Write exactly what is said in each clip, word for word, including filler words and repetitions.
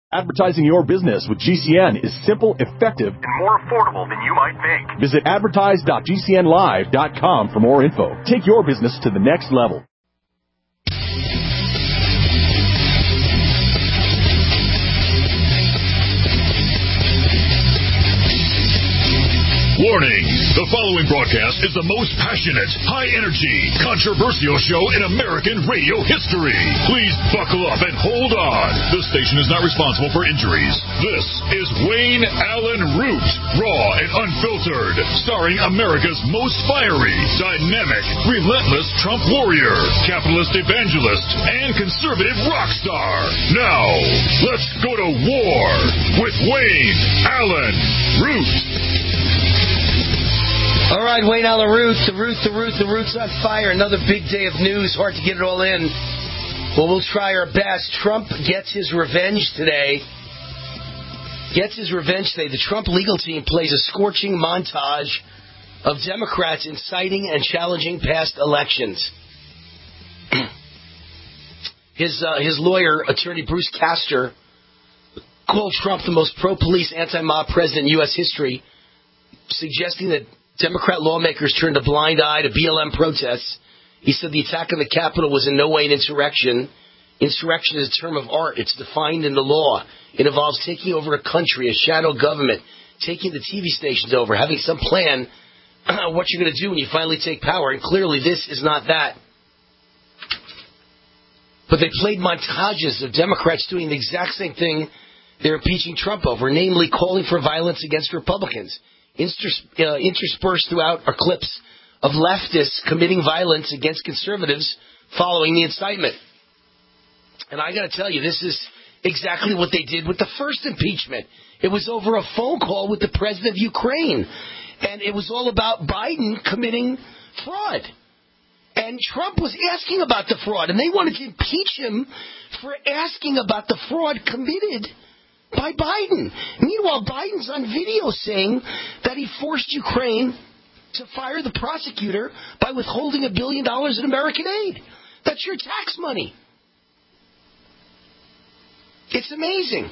Advertising your business with G C N is simple, effective, and more affordable than you might think. Visit advertise dot g c n live dot com for more info. Take your business to the next level. Warning! The following broadcast is the most passionate, high-energy, controversial show in American radio history. Please buckle up and hold on. This station is not responsible for injuries. This is Wayne Allen Root, raw and unfiltered, starring America's most fiery, dynamic, relentless Trump warrior, capitalist evangelist, and conservative rock star. Now, let's go to war with Wayne Allen Root. All right, Wayne Allen Root, the Root, the Root, the Root's on fire. Another big day of news. Hard to get it all in. Well, we'll try our best. Trump gets his revenge today. Gets his revenge today. The Trump legal team plays a scorching montage of Democrats inciting and challenging past elections. his uh, his lawyer, attorney Bruce Castor, called Trump the most pro-police, anti-mob president in U S history, suggesting that Democrat lawmakers turned a blind eye to B L M protests. He said the attack on the Capitol was in no way an insurrection. Insurrection is a term of art. It's defined in the law. It involves taking over a country, a shadow government, taking the T V stations over, having some plan what you're going to do when you finally take power. And clearly this is not that. But they played montages of Democrats doing the exact same thing they're impeaching Trump over, namely calling for violence against Republicans. Interspersed throughout are clips of leftists committing violence against conservatives following the incitement. And I got to tell you, this is exactly what they did with the first impeachment. It was over a phone call with the president of Ukraine. And it was all about Biden committing fraud. And Trump was asking about the fraud. And they wanted to impeach him for asking about the fraud committed by Biden. Meanwhile, Biden's on video saying that he forced Ukraine to fire the prosecutor by withholding a billion dollars in American aid. That's your tax money. It's amazing.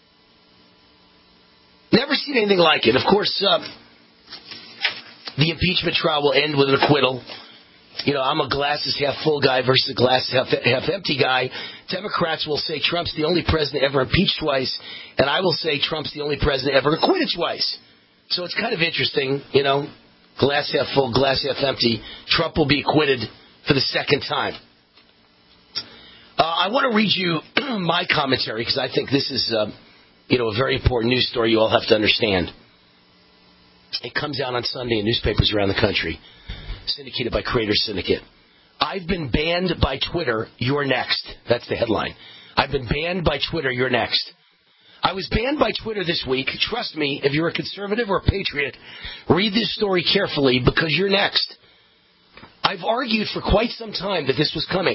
Never seen anything like it. Of course, uh, the impeachment trial will end with an acquittal. You know, I'm a glasses half full guy versus a glasses half, half empty guy. Democrats will say Trump's the only president ever impeached twice, and I will say Trump's the only president ever acquitted twice. So it's kind of interesting, you know, glass half full, glass half empty. Trump will be acquitted for the second time. Uh, I want to read you my commentary because I think this is, uh, you know, a very important news story you all have to understand. It comes out on Sunday in newspapers around the country. Syndicated by Creator Syndicate. I've been banned by Twitter, you're next. That's the headline. I've been banned by Twitter, you're next. I was banned by Twitter this week. Trust me, if you're a conservative or a patriot, read this story carefully because you're next. I've argued for quite some time that this was coming.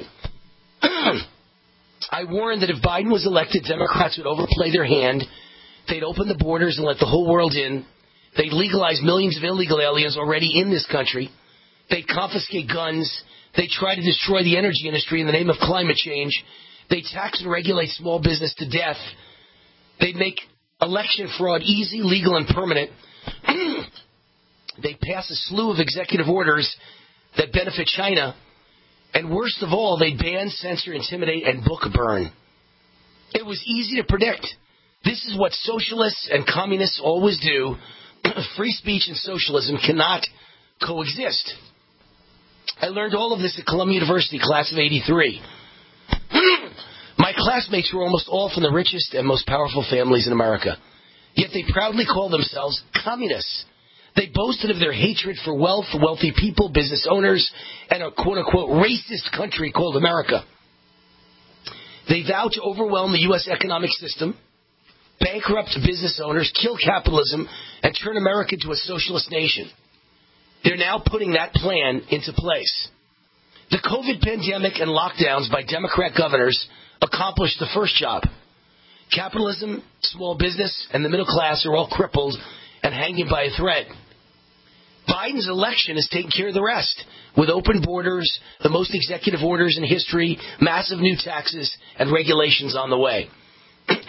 I warned that if Biden was elected, Democrats would overplay their hand. They'd open the borders and let the whole world in. They'd legalize millions of illegal aliens already in this country. They'd confiscate guns. They'd try to destroy the energy industry in the name of climate change. They'd tax and regulate small business to death. They'd make election fraud easy, legal, and permanent. They'd pass a slew of executive orders that benefit China. And worst of all, they'd ban, censor, intimidate, and book burn. It was easy to predict. This is what socialists and communists always do. Free speech and socialism cannot coexist. I learned all of this at Columbia University, class of eighty-three. My classmates were almost all from the richest and most powerful families in America. Yet they proudly call themselves communists. They boasted of their hatred for wealth, wealthy people, business owners, and a quote-unquote racist country called America. They vowed to overwhelm the U S economic system, bankrupt business owners, kill capitalism, and turn America into a socialist nation. They're now putting that plan into place. The COVID pandemic and lockdowns by Democrat governors accomplished the first job. Capitalism, small business, and the middle class are all crippled and hanging by a thread. Biden's election has taken care of the rest, with open borders, the most executive orders in history, massive new taxes, and regulations on the way. And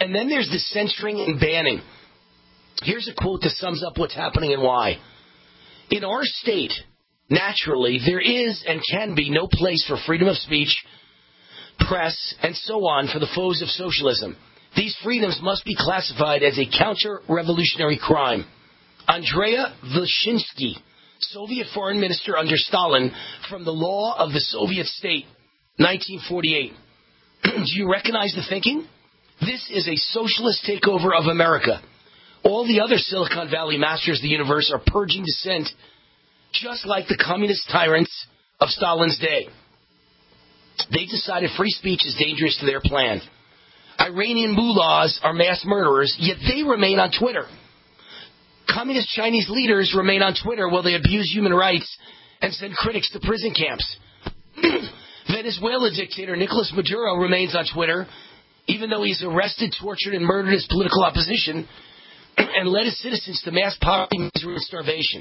And then there's the censoring and banning. Here's a quote that sums up what's happening and why. In our state, naturally, there is and can be no place for freedom of speech, press, and so on for the foes of socialism. These freedoms must be classified as a counter-revolutionary crime. Andrei Vyshinsky, Soviet foreign minister under Stalin, from the Law of the Soviet State, nineteen forty-eight. Do you recognize the thinking? This is a socialist takeover of America. All the other Silicon Valley masters of the universe are purging dissent, just like the communist tyrants of Stalin's day. They decided free speech is dangerous to their plan. Iranian mullahs are mass murderers, yet they remain on Twitter. Communist Chinese leaders remain on Twitter while they abuse human rights and send critics to prison camps. Venezuela dictator Nicolas Maduro remains on Twitter, even though he's arrested, tortured, and murdered his political opposition and led his citizens to mass poverty, misery, and starvation.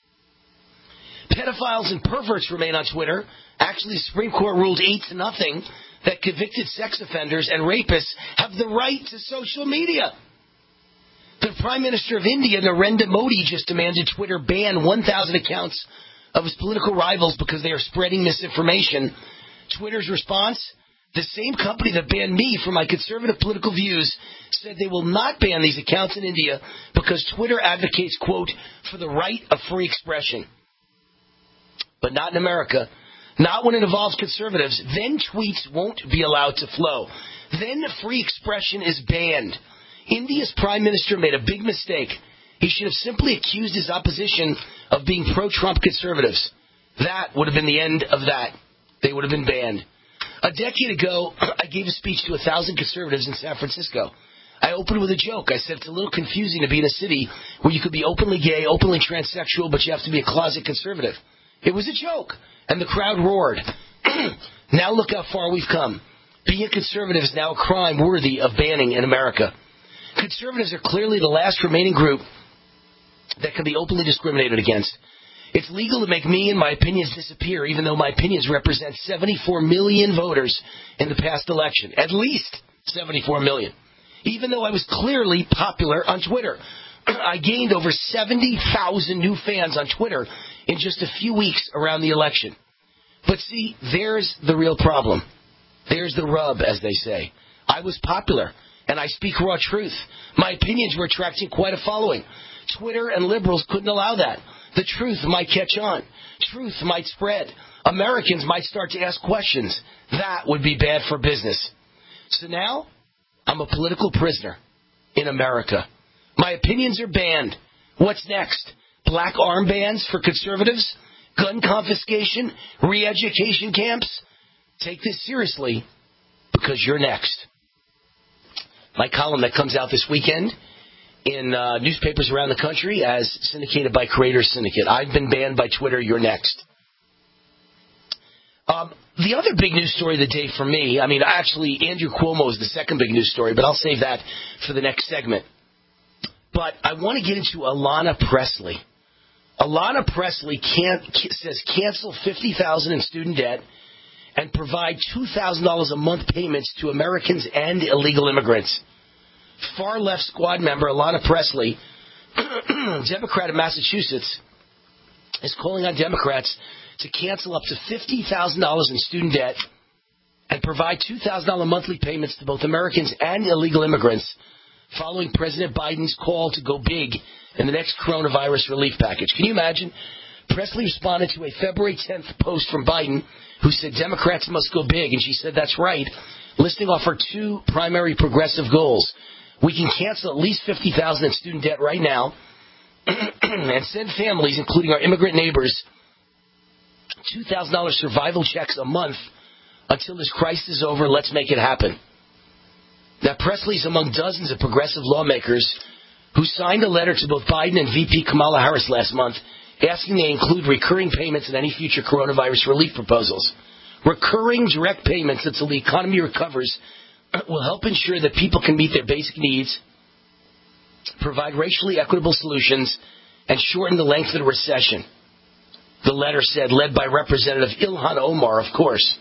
Pedophiles and perverts remain on Twitter. Actually, the Supreme Court ruled eight to nothing that convicted sex offenders and rapists have the right to social media. The Prime Minister of India, Narendra Modi, just demanded Twitter ban one thousand accounts of his political rivals because they are spreading misinformation. Twitter's response? The same company that banned me for my conservative political views said they will not ban these accounts in India because Twitter advocates, quote, for the right of free expression. But not in America. Not when it involves conservatives. Then tweets won't be allowed to flow. Then free expression is banned. India's prime minister made a big mistake. He should have simply accused his opposition of being pro-Trump conservatives. That would have been the end of that. They would have been banned. A decade ago, I gave a speech to a thousand conservatives in San Francisco. I opened with a joke. I said it's a little confusing to be in a city where you could be openly gay, openly transsexual, but you have to be a closet conservative. It was a joke, and the crowd roared. Now look how far we've come. Being a conservative is now a crime worthy of banning in America. Conservatives are clearly the last remaining group that can be openly discriminated against. It's legal to make me and my opinions disappear, even though my opinions represent seventy-four million voters in the past election. At least seventy-four million. Even though I was clearly popular on Twitter. I gained over seventy thousand new fans on Twitter in just a few weeks around the election. But see, there's the real problem. There's the rub, as they say. I was popular, and I speak raw truth. My opinions were attracting quite a following. Twitter and liberals couldn't allow that. The truth might catch on. Truth might spread. Americans might start to ask questions. That would be bad for business. So now, I'm a political prisoner in America. My opinions are banned. What's next? Black armbands for conservatives? Gun confiscation? Re-education camps? Take this seriously, because you're next. My column that comes out this weekend in uh, newspapers around the country as syndicated by Creators Syndicate. I've been banned by Twitter. You're next. Um, the other big news story of the day for me, I mean, actually, Andrew Cuomo is the second big news story, but I'll save that for the next segment. But I want to get into Alana Presley. Alana Presley can't, says cancel fifty thousand dollars in student debt and provide two thousand dollars a month payments to Americans and illegal immigrants. Far-left squad member Alana Presley, Democrat of Massachusetts, is calling on Democrats to cancel up to fifty thousand dollars in student debt and provide two thousand dollars monthly payments to both Americans and illegal immigrants following President Biden's call to go big in the next coronavirus relief package. Can you imagine? Presley responded to a February tenth post from Biden who said Democrats must go big, and she said that's right, listing off her two primary progressive goals. We can cancel at least fifty thousand dollars in student debt right now and send families, including our immigrant neighbors, two thousand dollars survival checks a month until this crisis is over. Let's make it happen. Now, Presley's among dozens of progressive lawmakers who signed a letter to both Biden and V P Kamala Harris last month asking they include recurring payments in any future coronavirus relief proposals. Recurring direct payments until the economy recovers will help ensure that people can meet their basic needs, provide racially equitable solutions, and shorten the length of the recession. The letter said, led by Representative Ilhan Omar, of course.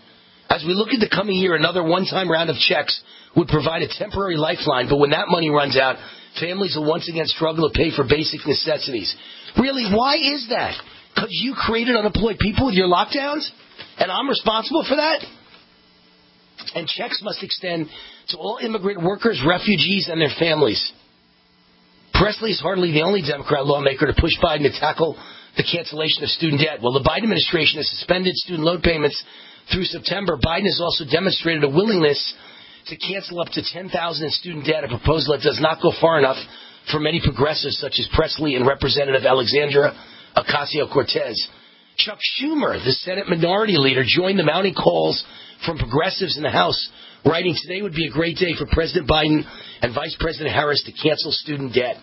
As we look at the coming year, another one-time round of checks would provide a temporary lifeline, but when that money runs out, families will once again struggle to pay for basic necessities. Really, why is that? Because you created unemployed people with your lockdowns? And I'm responsible for that? And checks must extend to all immigrant workers, refugees, and their families. Presley is hardly the only Democrat lawmaker to push Biden to tackle the cancellation of student debt. While the Biden administration has suspended student loan payments through September, Biden has also demonstrated a willingness to cancel up to ten thousand dollars in student debt, a proposal that does not go far enough for many progressives such as Presley and Representative Alexandria Ocasio-Cortez. Chuck Schumer, the Senate Minority Leader, joined the mounting calls from progressives in the House, writing, "Today would be a great day for President Biden and Vice President Harris to cancel student debt."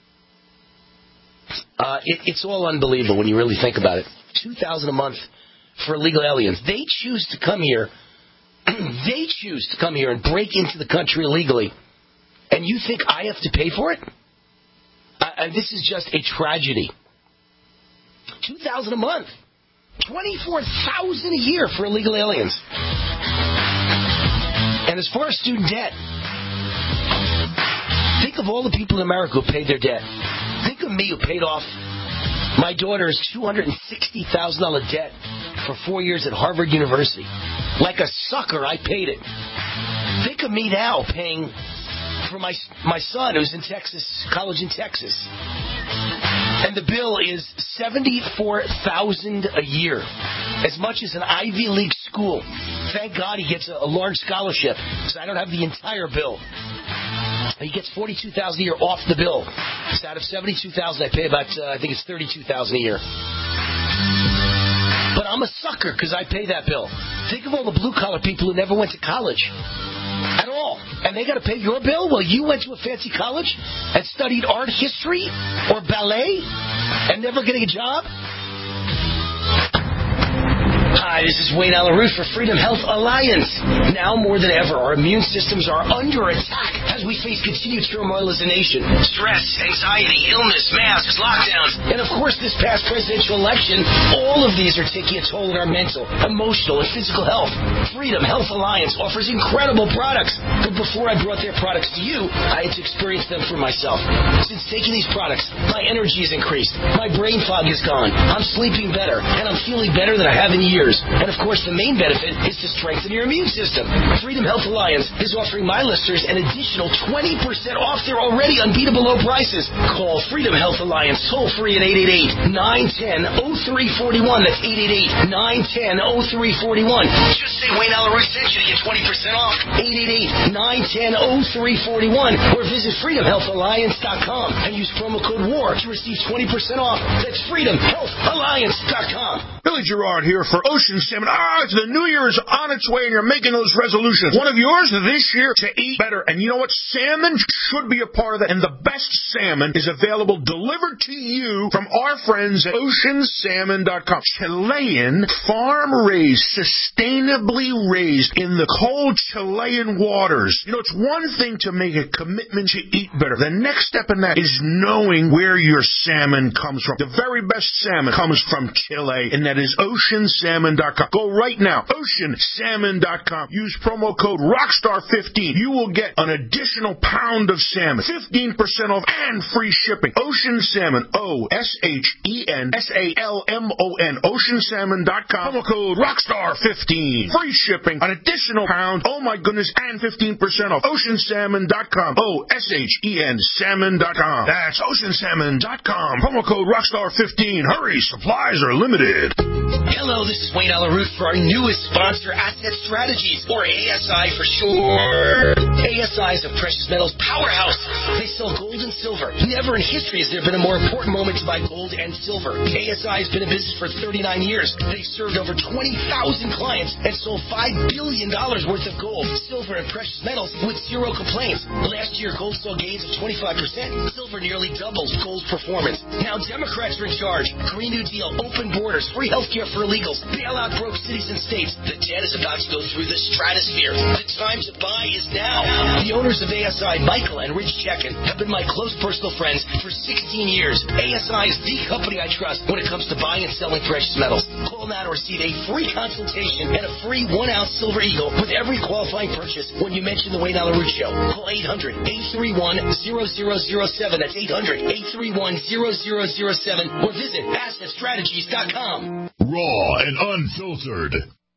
Uh, it, it's all unbelievable when you really think about it. two thousand dollars a month for illegal aliens. They choose to come here. They choose to come here and break into the country illegally. And you think I have to pay for it? Uh, this is just a tragedy. two thousand dollars a month. twenty-four thousand dollars a year for illegal aliens. And as far as student debt, think of all the people in America who paid their debt. Think of me who paid off my daughter's two hundred sixty thousand dollars debt for four years at Harvard University. Like a sucker, I paid it. Think of me now paying for my my son who's in Texas, college in Texas. And the bill is seventy-four thousand dollars a year, as much as an Ivy League school. Thank God he gets a, a large scholarship, so I don't have the entire bill. He gets forty-two thousand dollars a year off the bill. So out of seventy-two thousand dollars, I pay about, uh, I think it's thirty-two thousand dollars a year. But I'm a sucker because I pay that bill. Think of all the blue-collar people who never went to college at all. And they got to pay your bill? Well, you went to a fancy college and studied art history or ballet and never getting a job? Hi, this is Wayne Allyn Root for Freedom Health Alliance. Now more than ever, our immune systems are under attack as we face continued turmoil as a nation. Stress, anxiety, illness, masks, lockdowns, and of course this past presidential election, all of these are taking a toll on our mental, emotional, and physical health. Freedom Health Alliance offers incredible products, but before I brought their products to you, I had to experience them for myself. Since taking these products, my energy has increased, my brain fog is gone, I'm sleeping better, and I'm feeling better than I have in years. And of course, the main benefit is to strengthen your immune system. Freedom Health Alliance is offering my listeners an additional twenty percent off their already unbeatable low prices. Call Freedom Health Alliance toll free at eight eight eight, nine one zero, zero three four one. That's eight eight eight, nine one zero, zero three four one. Just say Wayne Allyn Root sent you to get twenty percent off. eight eight eight, nine one zero, zero three four one. Or visit freedom health alliance dot com and use promo code WAR to receive twenty percent off. That's freedom health alliance dot com. Billy Gerard here for Ocean Salmon. Ah, the new year is on its way and you're making those resolutions. One of yours this year to eat better. And you know what? Salmon should be a part of that. And the best salmon is available delivered to you from our friends at ocean salmon dot com. Chilean, farm-raised, sustainably raised in the cold Chilean waters. You know, it's one thing to make a commitment to eat better. The next step in that is knowing where your salmon comes from. The very best salmon comes from Chile, and that is ocean salmon dot com. Go right now, ocean salmon dot com. Use promo code rockstar fifteen. You will get an additional pound of salmon, fifteen percent off, and free shipping. Ocean Salmon, O S H E N S A L M O N, ocean salmon dot com. Promo code rockstar fifteen. Free shipping, an additional pound, oh my goodness, and fifteen percent off. ocean salmon dot com. O S H E N salmon dot com. That's ocean salmon dot com. Promo code rockstar fifteen. Hurry, supplies are limited. Hello, this is Wayne Allyn Root for our newest sponsor, Asset Strategies, or A S I for short. A S I is a precious metals powerhouse. They sell gold and silver. Never in history has there been a more important moment to buy gold and silver. A S I has been in business for thirty-nine years. They served over twenty thousand clients and sold five billion dollars worth of gold, silver, and precious metals with zero complaints. Last year, gold saw gains of twenty-five percent. Silver nearly doubled gold's performance. Now Democrats are in charge. Green New Deal, open borders, free health care for illegals, bailout broke cities and states. The debt is about to go through the stratosphere. The time to buy is now. The owners owners of A S I, Michael and Rich Chekin, have been my close personal friends for sixteen years. A S I is the company I trust when it comes to buying and selling precious metals. Call now to receive a free consultation and a free one-ounce Silver Eagle with every qualifying purchase when you mention the Wayne Allyn Root Show. Call eight hundred, eight three one, zero zero zero seven. That's eight hundred, eight three one, zero zero zero seven. Or visit asset strategies dot com. Raw and unfiltered.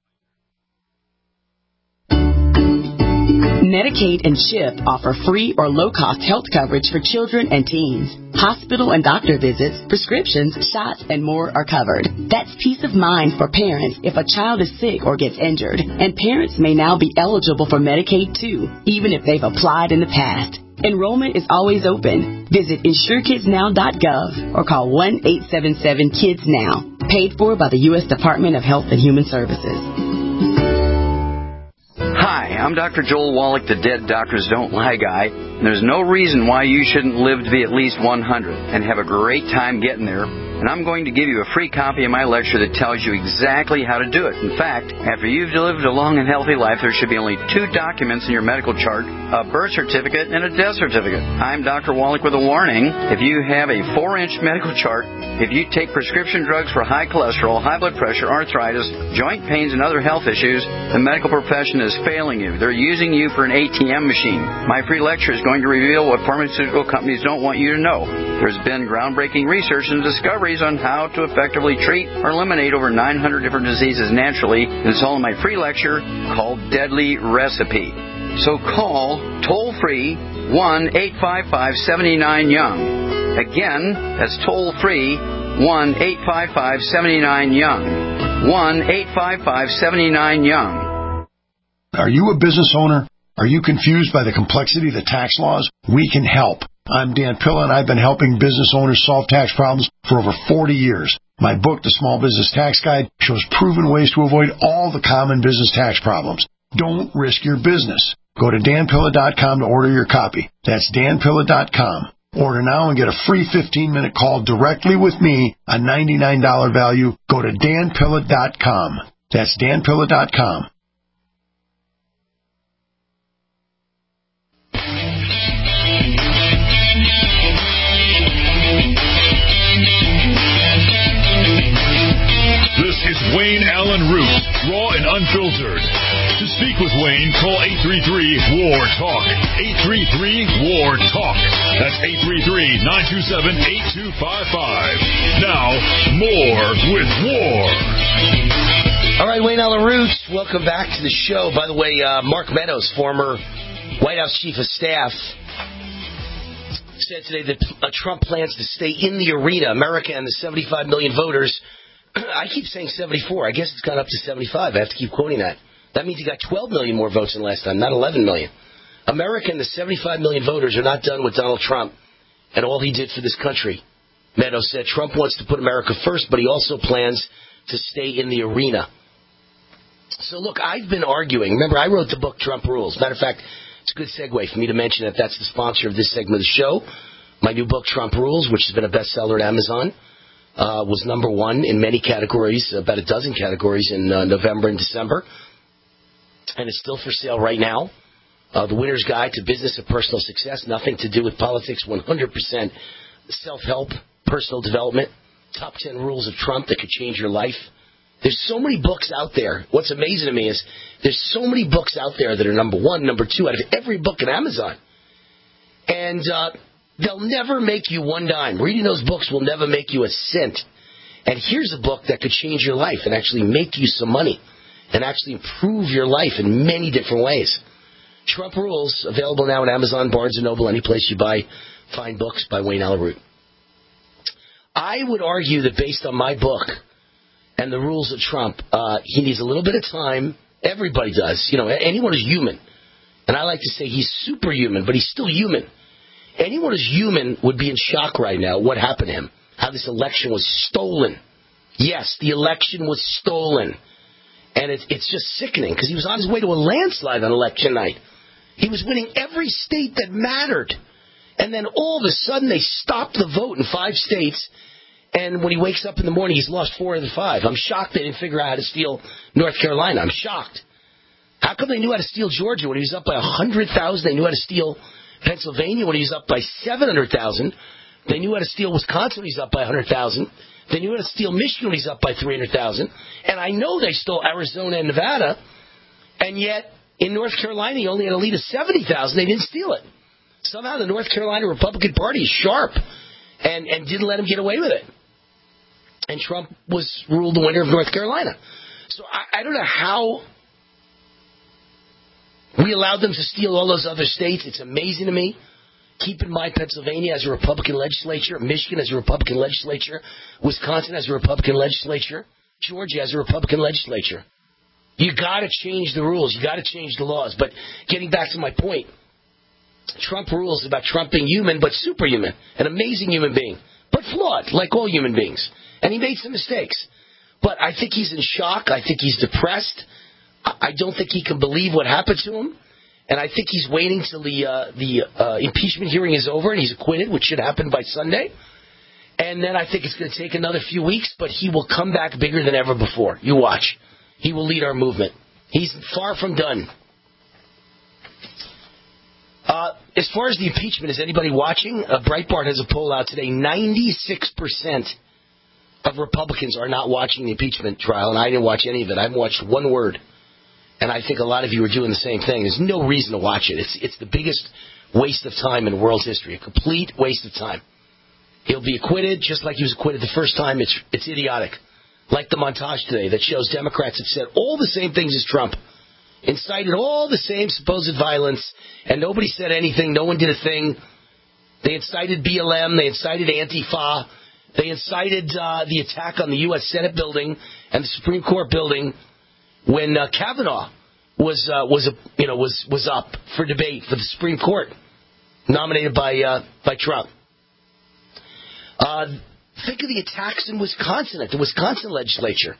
Medicaid and CHIP offer free or low-cost health coverage for children and teens. Hospital and doctor visits, prescriptions, shots, and more are covered. That's peace of mind for parents if a child is sick or gets injured. And parents may now be eligible for Medicaid, too, even if they've applied in the past. Enrollment is always open. Visit insure kids now dot gov or call one eight seven seven kids now. Paid for by the U S Department of Health and Human Services. Hi, I'm Doctor Joel Wallach, the Dead Doctors Don't Lie guy. And there's no reason why you shouldn't live to be at least one hundred and have a great time getting there. And I'm going to give you a free copy of my lecture that tells you exactly how to do it. In fact, after you've lived a long and healthy life, there should be only two documents in your medical chart, a birth certificate and a death certificate. I'm Doctor Wallach with a warning. If you have a four-inch medical chart, if you take prescription drugs for high cholesterol, high blood pressure, arthritis, joint pains, and other health issues, the medical profession is failing you. They're using you for an A T M machine. My free lecture is going to reveal what pharmaceutical companies don't want you to know. There's been groundbreaking research and discoveries on how to effectively treat or eliminate over nine hundred different diseases naturally. And it's all in my free lecture called Deadly Recipe. So call toll-free one eight five five, seven nine, young. Again, that's toll-free one eight five five, seven nine, young. one eight five five, seven nine, young. Are you a business owner? Are you confused by the complexity of the tax laws? We can help. I'm Dan Pilla, and I've been helping business owners solve tax problems for over forty years. My book, The Small Business Tax Guide, shows proven ways to avoid all the common business tax problems. Don't risk your business. Go to dan pilla dot com to order your copy. That's dan pilla dot com. Order now and get a free fifteen-minute call directly with me, a ninety-nine dollars value. Go to dan pilla dot com. That's dan pilla dot com. This is Wayne Allyn Root, raw and unfiltered. To speak with Wayne, call eight three three, W A R, TALK. eight three three, W A R, TALK. That's eight three three, nine two seven, eight two five five. Now, more with W A R. All right, Wayne Allyn Root, welcome back to the show. By the way, uh, Mark Meadows, former White House Chief of Staff, said today that uh, Trump plans to stay in the arena. America and the seventy-five million voters. I keep saying seventy-four. I guess it's gone up to seventy-five. I have to keep quoting that. That means he got twelve million more votes than last time, not eleven million. America and the seventy-five million voters are not done with Donald Trump and all he did for this country. Meadows said Trump wants to put America first, but he also plans to stay in the arena. So, look, I've been arguing. Remember, I wrote the book Trump Rules. Matter of fact, it's a good segue for me to mention that that's the sponsor of this segment of the show. My new book, Trump Rules, which has been a bestseller at Amazon. Uh, was number one in many categories, about a dozen categories in uh, November and December. And it's still for sale right now. Uh, the Winner's Guide to Business and Personal Success, nothing to do with politics, one hundred percent self-help, personal development, top ten rules of Trump that could change your life. There's so many books out there. What's amazing to me is there's so many books out there that are number one, number two out of every book in Amazon. And uh they'll never make you one dime. Reading those books will never make you a cent. And here's a book that could change your life and actually make you some money and actually improve your life in many different ways. Trump Rules, available now at Amazon, Barnes and Noble, any place you buy fine books by Wayne Allyn Root. I would argue that based on my book and the rules of Trump, uh, he needs a little bit of time. Everybody does. You know, anyone is human. And I like to say he's superhuman, but he's still human. Anyone who's human would be in shock right now what happened to him, how this election was stolen. Yes, the election was stolen. And it, it's just sickening because he was on his way to a landslide on election night. He was winning every state that mattered. And then all of a sudden they stopped the vote in five states. And when he wakes up in the morning, he's lost four of the five. I'm shocked they didn't figure out how to steal North Carolina. I'm shocked. How come they knew how to steal Georgia when he was up by one hundred thousand? They knew how to steal Pennsylvania when he was up by seven hundred thousand. They knew how to steal Wisconsin when he was up by one hundred thousand. They knew how to steal Michigan when he's up by three hundred thousand. And I know they stole Arizona and Nevada. And yet, in North Carolina, he only had a lead of seventy thousand. They didn't steal it. Somehow the North Carolina Republican Party is sharp and, and didn't let him get away with it. And Trump was ruled the winner of North Carolina. So I, I don't know how we allowed them to steal all those other states. It's amazing to me. Keep in mind, Pennsylvania has a Republican legislature. Michigan has a Republican legislature. Wisconsin has a Republican legislature. Georgia has a Republican legislature. You got to change the rules. You got to change the laws. But getting back to my point, Trump rules about Trump being human, but superhuman, an amazing human being, but flawed, like all human beings. And he made some mistakes. But I think he's in shock. I think he's depressed. I don't think he can believe what happened to him. And I think he's waiting till the uh, the uh, impeachment hearing is over and he's acquitted, which should happen by Sunday. And then I think it's going to take another few weeks, but he will come back bigger than ever before. You watch. He will lead our movement. He's far from done. Uh, as far as the impeachment, is anybody watching? Uh, Breitbart has a poll out today. ninety-six percent of Republicans are not watching the impeachment trial, and I didn't watch any of it. I haven't watched one word. And I think a lot of you are doing the same thing. There's no reason to watch it. It's it's the biggest waste of time in world history, a complete waste of time. He'll be acquitted just like he was acquitted the first time. It's it's idiotic. Like the montage today that shows Democrats have said all the same things as Trump, incited all the same supposed violence, and nobody said anything. No one did a thing. They incited B L M. They incited Antifa. They incited uh, the attack on the U S Senate building and the Supreme Court building when uh, Kavanaugh was uh, was a, you know was was up for debate for the Supreme Court, nominated by uh, by Trump. Uh, think of the attacks in Wisconsin at the Wisconsin legislature,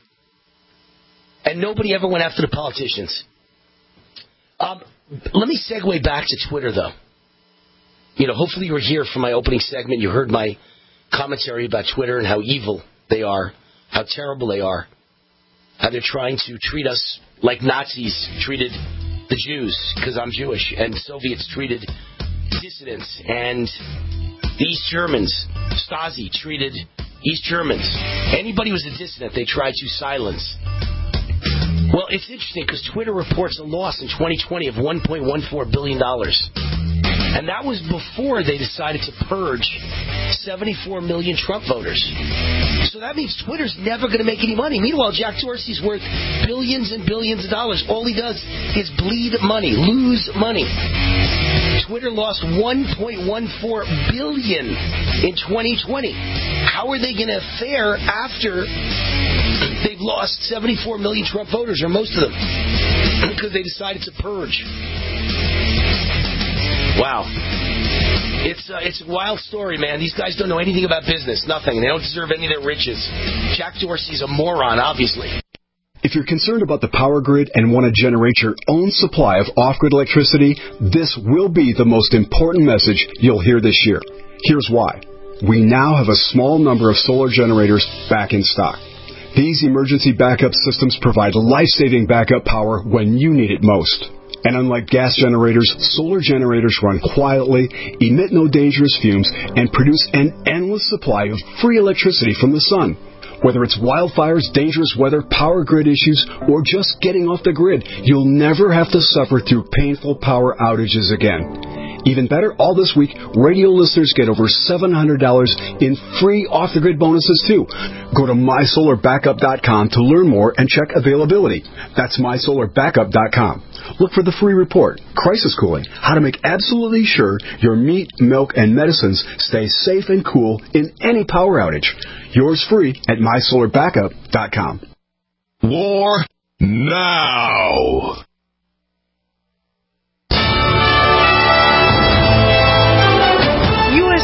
and nobody ever went after the politicians. Um, let me segue back to Twitter, though. You know, hopefully you were here for my opening segment. You heard my commentary about Twitter and how evil they are, how terrible they are, how they're trying to treat us like Nazis treated the Jews, because I'm Jewish, and Soviets treated dissidents, and the East Germans, Stasi, treated East Germans. Anybody who was a dissident, they tried to silence. Well, it's interesting because Twitter reports a loss in twenty twenty of one point one four billion dollars. And that was before they decided to purge seventy-four million Trump voters. So that means Twitter's never going to make any money. Meanwhile, Jack Dorsey's worth billions and billions of dollars. All he does is bleed money, lose money. Twitter lost one point one four billion dollars in twenty twenty. How are they going to fare after they've lost seventy-four million Trump voters, or most of them, because they decided to purge? Wow. It's uh, it's a wild story, man. These guys don't know anything about business. Nothing. They don't deserve any of their riches. Jack Dorsey's a moron, obviously. If you're concerned about the power grid and want to generate your own supply of off-grid electricity, this will be the most important message you'll hear this year. Here's why. We now have a small number of solar generators back in stock. These emergency backup systems provide life-saving backup power when you need it most. And unlike gas generators, solar generators run quietly, emit no dangerous fumes, and produce an endless supply of free electricity from the sun. Whether it's wildfires, dangerous weather, power grid issues, or just getting off the grid, you'll never have to suffer through painful power outages again. Even better, all this week, radio listeners get over seven hundred dollars in free off-the-grid bonuses, too. Go to my solar backup dot com to learn more and check availability. That's my solar backup dot com. Look for the free report, Crisis Cooling, how to make absolutely sure your meat, milk, and medicines stay safe and cool in any power outage. Yours free at my solar backup dot com. War now. U S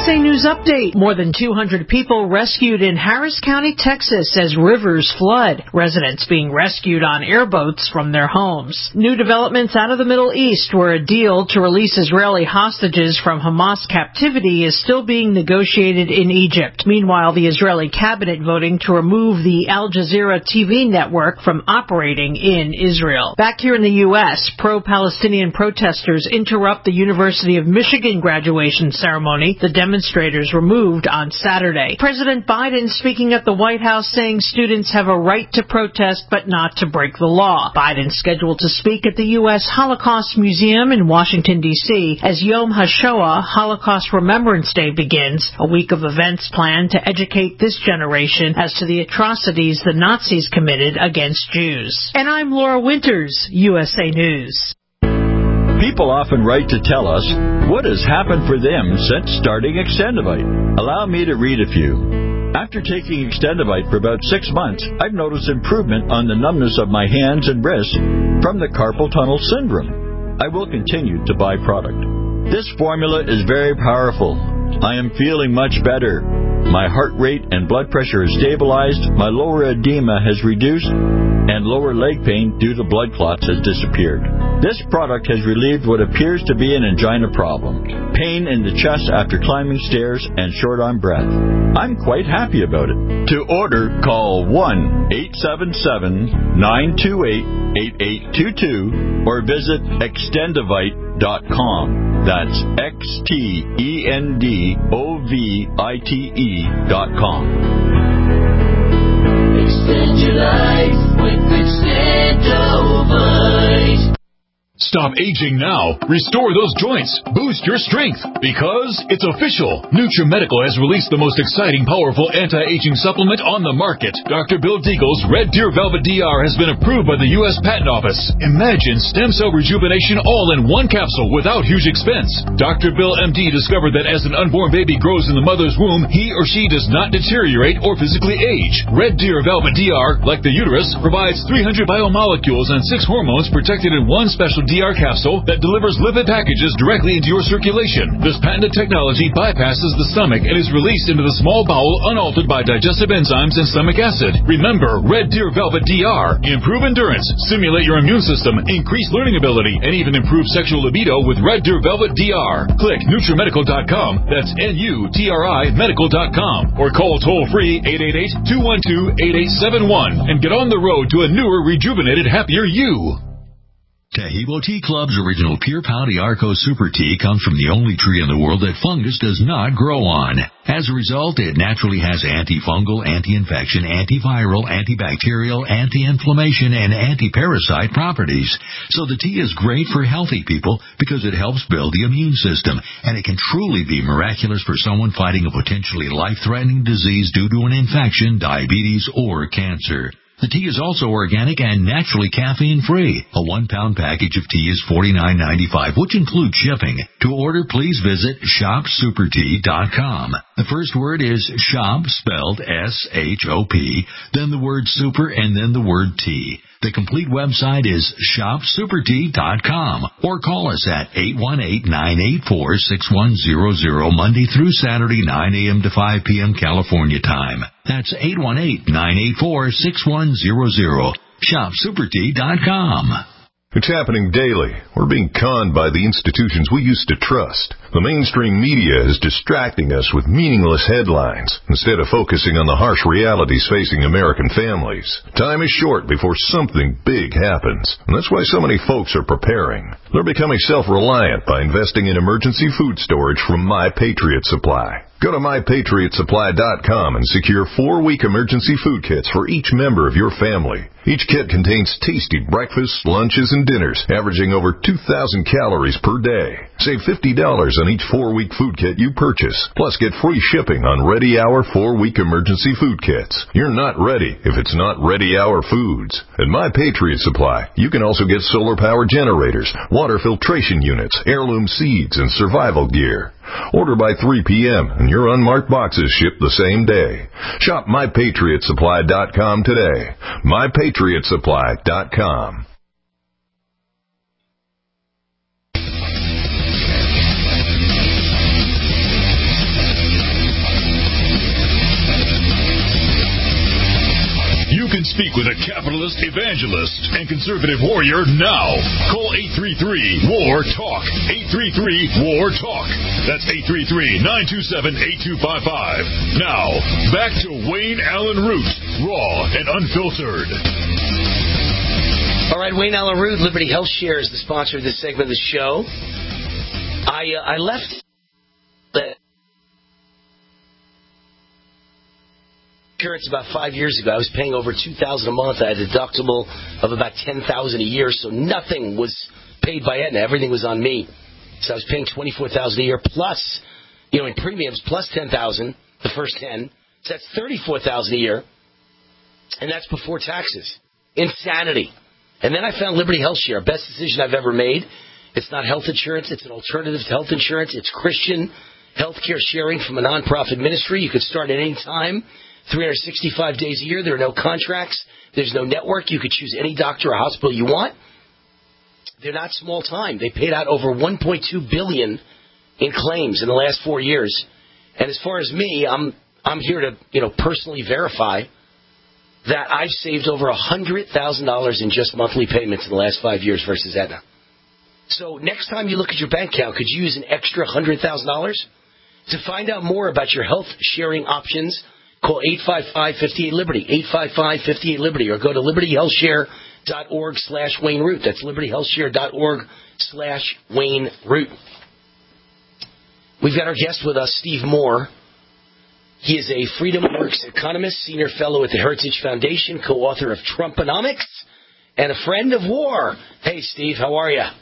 A News Update. More than two hundred people rescued in Harris County, Texas as rivers flood. Residents being rescued on airboats from their homes. New developments out of the Middle East, where a deal to release Israeli hostages from Hamas captivity is still being negotiated in Egypt. Meanwhile, the Israeli cabinet voting to remove the Al Jazeera T V network from operating in Israel. Back here in the U S, pro-Palestinian protesters interrupt the University of Michigan graduation ceremony. The demonstrators were moved on Saturday. President Biden speaking at the White House saying students have a right to protest but not to break the law. Biden scheduled to speak at the U S Holocaust Museum in Washington, D C as Yom HaShoah, Holocaust Remembrance Day, begins, a week of events planned to educate this generation as to the atrocities the Nazis committed against Jews. And I'm Laura Winters, U S A News. People often write to tell us what has happened for them since starting Extendivite. Allow me to read a few. After taking Extendivite for about six months, I've noticed improvement on the numbness of my hands and wrists from the carpal tunnel syndrome. I will continue to buy product. This formula is very powerful. I am feeling much better. My heart rate and blood pressure is stabilized, my lower edema has reduced, and lower leg pain due to blood clots has disappeared. This product has relieved what appears to be an angina problem, pain in the chest after climbing stairs, and short on breath. I'm quite happy about it. To order, call one eight seven seven, nine two eight, eight eight two two or visit extendivite dot com. That's X T E N D O V I T E dot com. Extend your life with Extendivite. Stop aging now. Restore those joints. Boost your strength. Because it's official. NutriMedical has released the most exciting, powerful anti-aging supplement on the market. Doctor Bill Deagle's Red Deer Velvet D R has been approved by the U S Patent Office. Imagine stem cell rejuvenation all in one capsule without huge expense. Doctor Bill M D discovered that as an unborn baby grows in the mother's womb, he or she does not deteriorate or physically age. Red Deer Velvet D R, like the uterus, provides three hundred biomolecules and six hormones protected in one special D R capsule that delivers lipid packages directly into your circulation. This patented technology bypasses the stomach and is released into the small bowel unaltered by digestive enzymes and stomach acid. Remember, Red Deer Velvet D R. Improve endurance, stimulate your immune system, increase learning ability, and even improve sexual libido with Red Deer Velvet D R. Click NutriMedical dot com. That's N U T R I medical dot com. Or call toll-free eight eight eight, two one two, eight eight seven one and get on the road to a newer, rejuvenated, happier you. Taheebo Tea Club's original Pure Pouty Arco Super Tea comes from the only tree in the world that fungus does not grow on. As a result, it naturally has antifungal, anti-infection, antiviral, antibacterial, anti-inflammation, and anti-parasite properties. So the tea is great for healthy people because it helps build the immune system, and it can truly be miraculous for someone fighting a potentially life-threatening disease due to an infection, diabetes, or cancer. The tea is also organic and naturally caffeine-free. A one-pound package of tea is forty-nine ninety-five, which includes shipping. To order, please visit shop super tea dot com. The first word is shop, spelled S H O P, then the word super, and then the word tea. The complete website is shop super tea dot com, or call us at eight one eight, nine eight four, six one zero zero Monday through Saturday, nine a.m. to five p.m. California time. That's eight one eight, nine eight four, six one zero zero. shop super tea dot com. It's happening daily. We're being conned by the institutions we used to trust. The mainstream media is distracting us with meaningless headlines instead of focusing on the harsh realities facing American families. Time is short before something big happens, and that's why so many folks are preparing. They're becoming self-reliant by investing in emergency food storage from My Patriot Supply. Go to my patriot supply dot com and secure four-week emergency food kits for each member of your family. Each kit contains tasty breakfasts, lunches, and dinners, averaging over two thousand calories per day. Save fifty dollars on each four-week food kit you purchase. Plus, get free shipping on Ready Hour four-week emergency food kits. You're not ready if it's not Ready Hour Foods. At My Patriot Supply, you can also get solar power generators, water filtration units, heirloom seeds, and survival gear. Order by three p.m. and your unmarked boxes ship the same day. Shop my patriot supply dot com today. my patriot supply dot com. Speak with a capitalist evangelist and conservative warrior now. Call eight three three, W A R, TALK. eight three three, W A R, TALK. That's eight three three, nine two seven, eight two five five. Now, back to Wayne Allen Root, raw and unfiltered. All right, Wayne Allen Root, Liberty Health Share is the sponsor of this segment of the show. I uh, I left the insurance about five years ago. I was paying over two thousand dollars a month. I had a deductible of about ten thousand dollars a year, so nothing was paid by Aetna. Everything was on me. So I was paying twenty-four thousand dollars a year plus, you know, in premiums plus ten thousand dollars, the first ten. So that's thirty-four thousand dollars a year, and that's before taxes. Insanity. And then I found Liberty Health Share, best decision I've ever made. It's not health insurance. It's an alternative to health insurance. It's Christian health care sharing from a nonprofit ministry. You could start at any time, three hundred sixty-five days a year. There are no contracts. There's no network. You could choose any doctor or hospital you want. They're not small time. They paid out over one point two billion dollars in claims in the last four years. And as far as me, I'm I'm here to, you know, personally verify that I've saved over one hundred thousand dollars in just monthly payments in the last five years versus Aetna. So next time you look at your bank account, could you use an extra one hundred thousand dollars? To find out more about your health sharing options, call eight five five, five eight, Liberty, eight five five, five eight, Liberty, or go to liberty health share dot org slash Wayne Root. That's liberty health share dot org slash Wayne Root. We've got our guest with us, Steve Moore. He is a Freedom Works economist, senior fellow at the Heritage Foundation, co-author of Trumponomics, and a friend of war. Hey, Steve, how are you?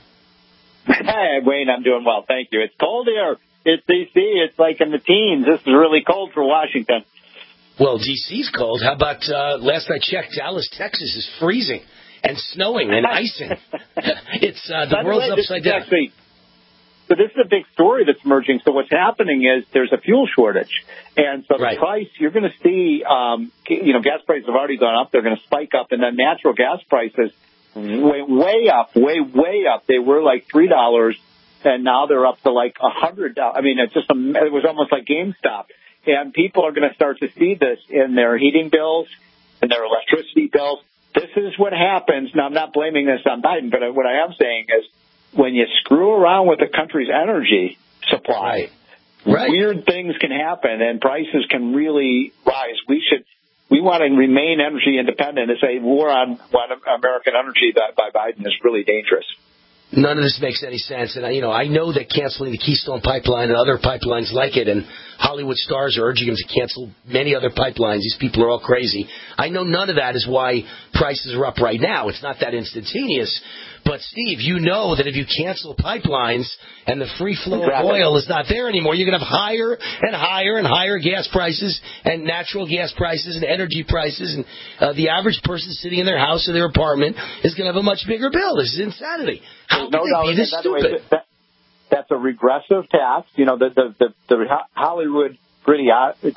Hey, Wayne, I'm doing well, thank you. It's cold here. It's D C. It's like in the teens. This is really cold for Washington. Well, D C's cold. How about, uh, last I checked, Dallas, Texas is freezing and snowing and icing. It's uh, the By world's the way, upside down. Actually, so this is a big story that's emerging. So what's happening is there's a fuel shortage. And so the right. price, you're going to see, um, you know, gas prices have already gone up. They're going to spike up. And then natural gas prices went way up, way, way up. They were like three dollars, and now they're up to like one hundred dollars. I mean, it's just a, it was almost like GameStop. And people are going to start to see this in their heating bills, in their electricity bills. This is what happens. Now, I'm not blaming this on Biden, but what I am saying is when you screw around with the country's energy supply, right. Right. weird things can happen and prices can really rise. We should, we want to remain energy independent. To say war on, on American energy by, by Biden is really dangerous. None of this makes any sense. And, you know, I know that canceling the Keystone Pipeline and other pipelines like it, and Hollywood stars are urging him to cancel many other pipelines. These people are all crazy. I know none of that is why prices are up right now. It's not that instantaneous. But, Steve, you know that if you cancel pipelines and the free flow exactly. of oil is not there anymore, you're going to have higher and higher and higher gas prices and natural gas prices and energy prices. And uh, the average person sitting in their house or their apartment is going to have a much bigger bill. This is insanity. How no can they be this stupid? Way, that, that's a regressive tax. You know, the the, the, the Hollywood glitterati,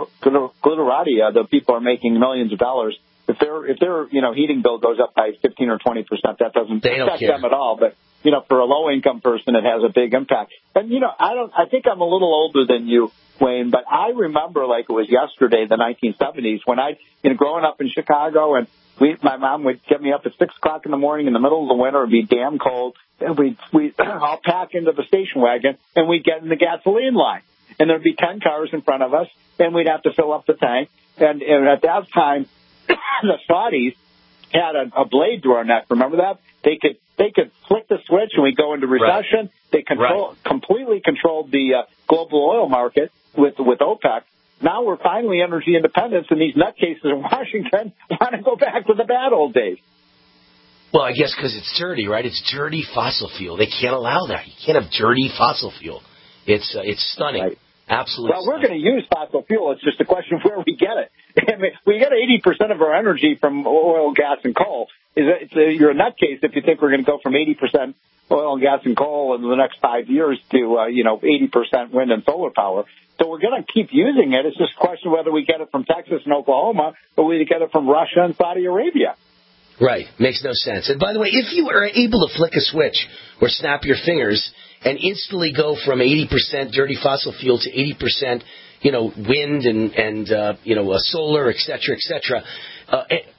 uh, the people are making millions of dollars. If their if their you know heating bill goes up by fifteen or twenty percent, that doesn't they affect don't them at all. But you know, for a low income person, it has a big impact. And you know, I don't. I think I'm a little older than you, Wayne, but I remember like it was yesterday, the nineteen seventies, when I you know growing up in Chicago, and we my mom would get me up at six o'clock in the morning in the middle of the winter. It'd be damn cold, and we we all pack into the station wagon, and we'd get in the gasoline line, and there'd be ten cars in front of us, and we'd have to fill up the tank. And, and at that time, the Saudis had a, a blade through our neck. Remember that? They could they could flick the switch and we go into recession. Right. They control right. completely controlled the uh, global oil market with with OPEC. Now we're finally energy independence, and these nutcases in Washington want to go back to the bad old days. Well, I guess because it's dirty, right? It's dirty fossil fuel. They can't allow that. You can't have dirty fossil fuel. It's uh, it's stunning. Right. Absolutely. Well, we're going to use fossil fuel. It's just a question of where we get it. I mean, we get eighty percent of our energy from oil, gas, and coal. Is it, you're a nutcase if you think we're going to go from eighty percent oil and gas and coal in the next five years to, uh, you know, eighty percent wind and solar power. So we're going to keep using it. It's just a question of whether we get it from Texas and Oklahoma or we get it from Russia and Saudi Arabia. Right. Makes no sense. And by the way, if you are able to flick a switch or snap your fingers and instantly go from eighty percent dirty fossil fuel to eighty percent, you know, wind and, and uh, you know, uh, solar, et cetera, et cetera, uh, I,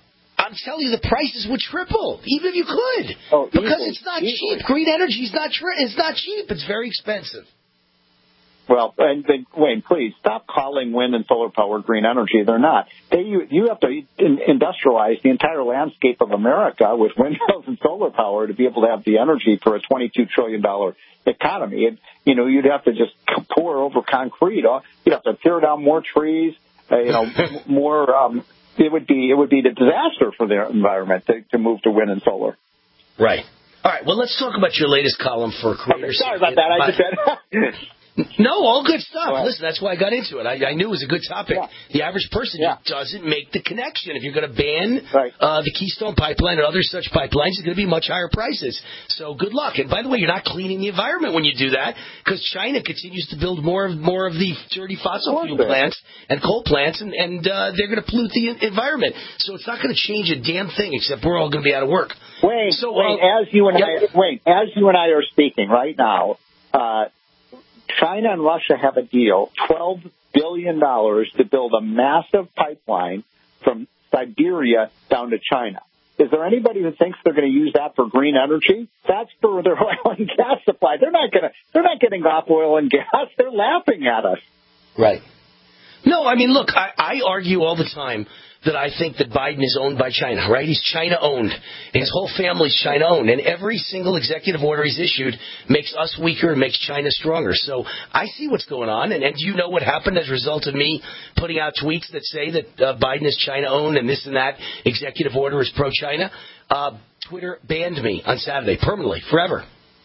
I'm telling you, the prices would triple, even if you could, oh, because easily, it's not easily. cheap. Green energy is not tri- it's not cheap. It's very expensive. Well, and, and Wayne, please stop calling wind and solar power green energy. They're not. They, you, you have to in, industrialize the entire landscape of America with windmills and solar power to be able to have the energy for a twenty-two trillion dollars economy. And, you know, you'd have to just pour over concrete. You'd have to tear down more trees, uh, you know, more, um, it would be, it would be a disaster for the environment to, to move to wind and solar. Right. All right. Well, let's talk about your latest column for creators. Okay, sorry about that. I just said. No, all good stuff. Well, listen, that's why I got into it. I, I knew it was a good topic. Yeah. The average person yeah. doesn't make the connection. If you're going to ban right. uh, the Keystone Pipeline and other such pipelines, it's going to be much higher prices. So good luck. And by the way, you're not cleaning the environment when you do that, because China continues to build more of more of the dirty fossil fuel plants and coal plants, and, and uh, they're going to pollute the environment. So it's not going to change a damn thing, except we're all going to be out of work. Wayne, so, Wayne, uh, as you and yeah. I, Wayne, as you and I are speaking right now, uh, China and Russia have a deal, twelve billion dollars, to build a massive pipeline from Siberia down to China. Is there anybody who thinks they're going to use that for green energy? That's for their oil and gas supply. They're not going to. They're not getting off oil and gas. They're laughing at us. Right. No, I mean, look, I, I argue all the time that I think that Biden is owned by China, right? He's China-owned. His whole family's China-owned. And every single executive order he's issued makes us weaker and makes China stronger. So I see what's going on. And, and you know what happened as a result of me putting out tweets that say that uh, Biden is China-owned and this and that executive order is pro-China? Uh, Twitter banned me on Saturday, permanently, forever.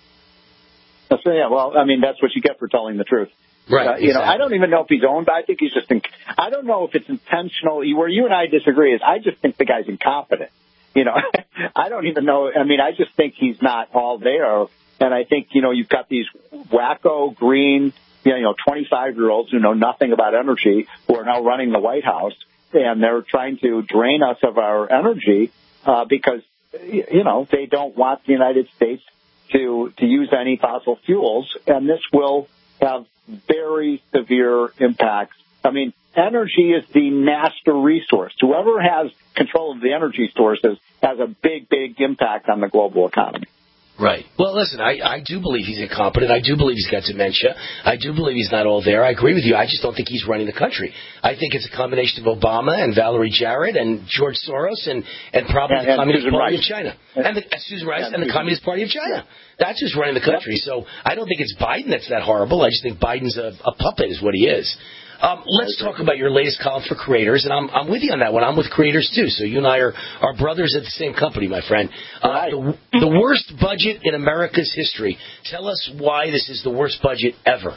So, yeah, well, I mean, that's what you get for telling the truth. Right. Uh, you exactly. know, I don't even know if he's owned, but I think he's just. In, I don't know if it's intentional. Where you and I disagree is, I just think the guy's incompetent. You know, I don't even know. I mean, I just think he's not all there. And I think, you know, you've got these wacko green, you know, twenty-five year olds who know nothing about energy who are now running the White House, and they're trying to drain us of our energy uh, because, you know, they don't want the United States to to use any fossil fuels, and this will have very severe impacts. I mean, energy is the master resource. Whoever has control of the energy sources has a big, big impact on the global economy. Right. Well, listen, I, I do believe he's incompetent. I do believe he's got dementia. I do believe he's not all there. I agree with you. I just don't think he's running the country. I think it's a combination of Obama and Valerie Jarrett and George Soros and, and probably and, the and Communist Susan Party Rice. of China. And, and the, uh, Susan Rice and, and the Susan. Communist Party of China. That's who's running the country. Yep. So I don't think it's Biden that's that horrible. I just think Biden's a, a puppet is what he is. Um, let's talk about your latest column for Creators, and I'm, I'm with you on that one. I'm with Creators, too, so you and I are, are brothers at the same company, my friend. Uh, right. the, the worst budget in America's history. Tell us why this is the worst budget ever.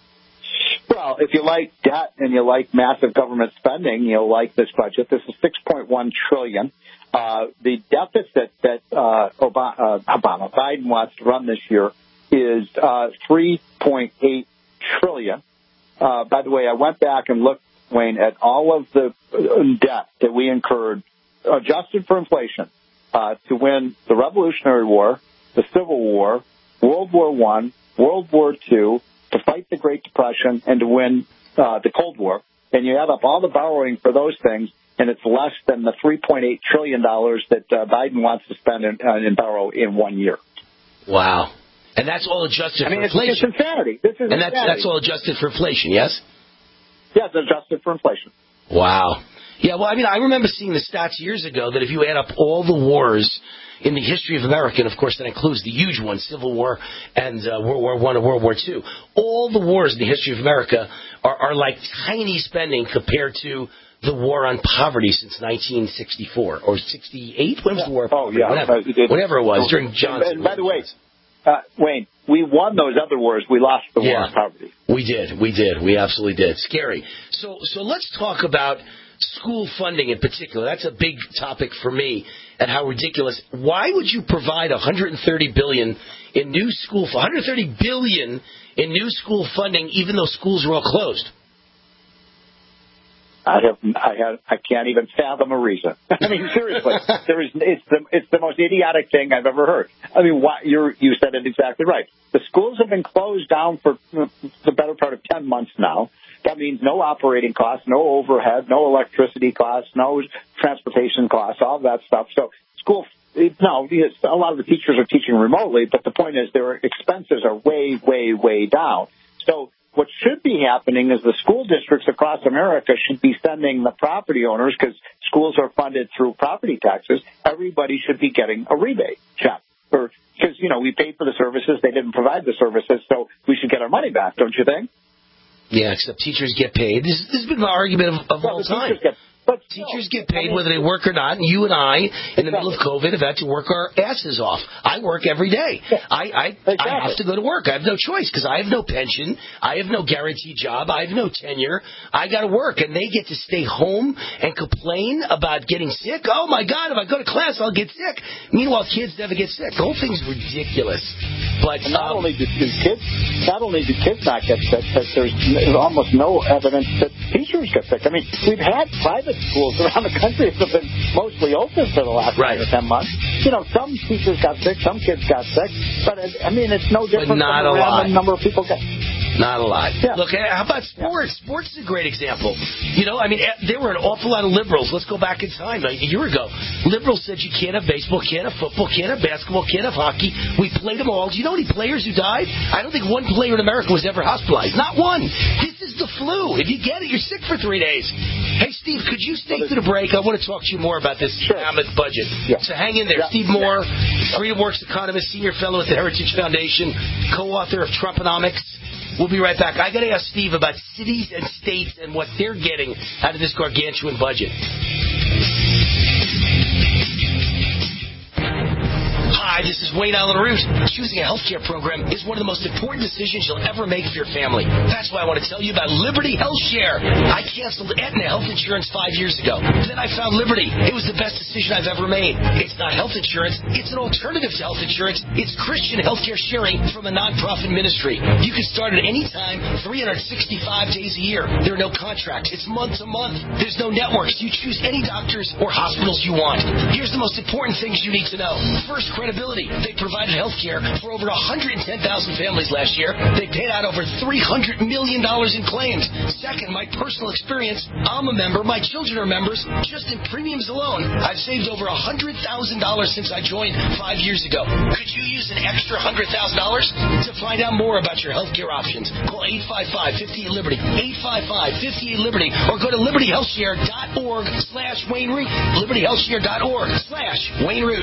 Well, if you like debt and you like massive government spending, you'll like this budget. This is six point one trillion dollars. Uh, the deficit that uh, Obama, uh, Obama, Biden wants to run this year is uh, three point eight trillion dollars. Uh, by the way, I went back and looked, Wayne, at all of the debt that we incurred, adjusted for inflation, uh, to win the Revolutionary War, the Civil War, World War One, World War Two, to fight the Great Depression, and to win uh, the Cold War. And you add up all the borrowing for those things, and it's less than the three point eight trillion dollars that uh, Biden wants to spend and, uh, and borrow in one year. Wow. And that's all adjusted I mean, for it's, inflation. It's insanity. This is and insanity. that's that's all adjusted for inflation, yes? Yes, adjusted for inflation. Wow. Yeah, well, I mean, I remember seeing the stats years ago that if you add up all the wars in the history of America, and of course that includes the huge ones, Civil War and uh, World War One and World War Two, all the wars in the history of America are, are like tiny spending compared to the war on poverty since nineteen sixty-four or sixty-eight. When was the war on poverty? Oh, yeah. Whatever, Whatever it was, during Johnson. And, and by the way, Uh, Wayne, we won those other wars. We lost the yeah, war on poverty. We did. We did. We absolutely did. Scary. So, so let's talk about school funding in particular. That's a big topic for me, and how ridiculous. Why would you provide one hundred thirty billion dollars in new school, one hundred thirty billion dollars in new school funding, even though schools are all closed? I have, I have, I can't even fathom a reason. I mean, seriously, there is, it's the, it's the most idiotic thing I've ever heard. I mean, why, you're, you said it exactly right. The schools have been closed down for the better part of ten months now. That means no operating costs, no overhead, no electricity costs, no transportation costs, all of that stuff. So school, no, a lot of the teachers are teaching remotely, but the point is their expenses are way, way, way down. So what should be happening is the school districts across America should be sending the property owners, because schools are funded through property taxes, everybody should be getting a rebate check. Or, because, you know, we paid for the services, they didn't provide the services, so we should get our money back, don't you think? Yeah, except teachers get paid. This, this has been the argument of, of well, all time. Get, but teachers no, get paid I mean, whether they work or not, and you and I, in the middle of COVID, have had to work our asses off. I work every day. I, I, exactly. I have to go to work. I have no choice, because I have no pension. I have no guaranteed job. I have no tenure. I got to work, and they get to stay home and complain about getting sick. Oh, my God, if I go to class, I'll get sick. Meanwhile, kids never get sick. The whole thing's ridiculous. But and not um, only do kids, not only do kids not get sick, but there's almost no evidence that teachers get sick. I mean, we've had private schools around the country that have been mostly open for the last right. nine or ten months. You know, some teachers got sick, some kids got sick, but I mean, it's no different but not from the a random lot. number of people get. Not a lot. Yeah. Look, how about sports? Yeah. Sports is a great example. You know, I mean, there were an awful lot of liberals. Let's go back in time. A year ago, liberals said you can't have baseball, can't have football, can't have basketball, can't have hockey. We played them all. Do you know any players who died? I don't think one player in America was ever hospitalized. Not one. This is the flu. If you get it, you're sick for three days. Hey, Steve, could you stay through the break? I want to talk to you more about this sure. mammoth budget. Yeah. So hang in there. Yeah. Steve Moore, FreedomWorks economist, senior fellow at the Heritage Foundation, co-author of Trumponomics. We'll be right back. I got to ask Steve about cities and states and what they're getting out of this gargantuan budget. Hi, this is Wayne Allen Root. Choosing a healthcare program is one of the most important decisions you'll ever make for your family. That's why I want to tell you about Liberty Health Share. I canceled Aetna health insurance five years ago. Then I found Liberty. It was the best decision I've ever made. It's not health insurance. It's an alternative to health insurance. It's Christian healthcare sharing from a nonprofit ministry. You can start at any time, three hundred sixty-five days a year. There are no contracts. It's month to month. There's no networks. You choose any doctors or hospitals you want. Here's the most important things you need to know. First, credibility. They provided health care for over one hundred ten thousand families last year. They paid out over three hundred million dollars in claims. Second, my personal experience. I'm a member. My children are members. Just in premiums alone, I've saved over one hundred thousand dollars since I joined five years ago. Could you use an extra one hundred thousand dollars? To find out more about your health care options, call eight five five, five eight Liberty, eight five five, five eight Liberty, or go to liberty health share dot org slash Wayne Root, liberty health share dot org slash Wayne Root.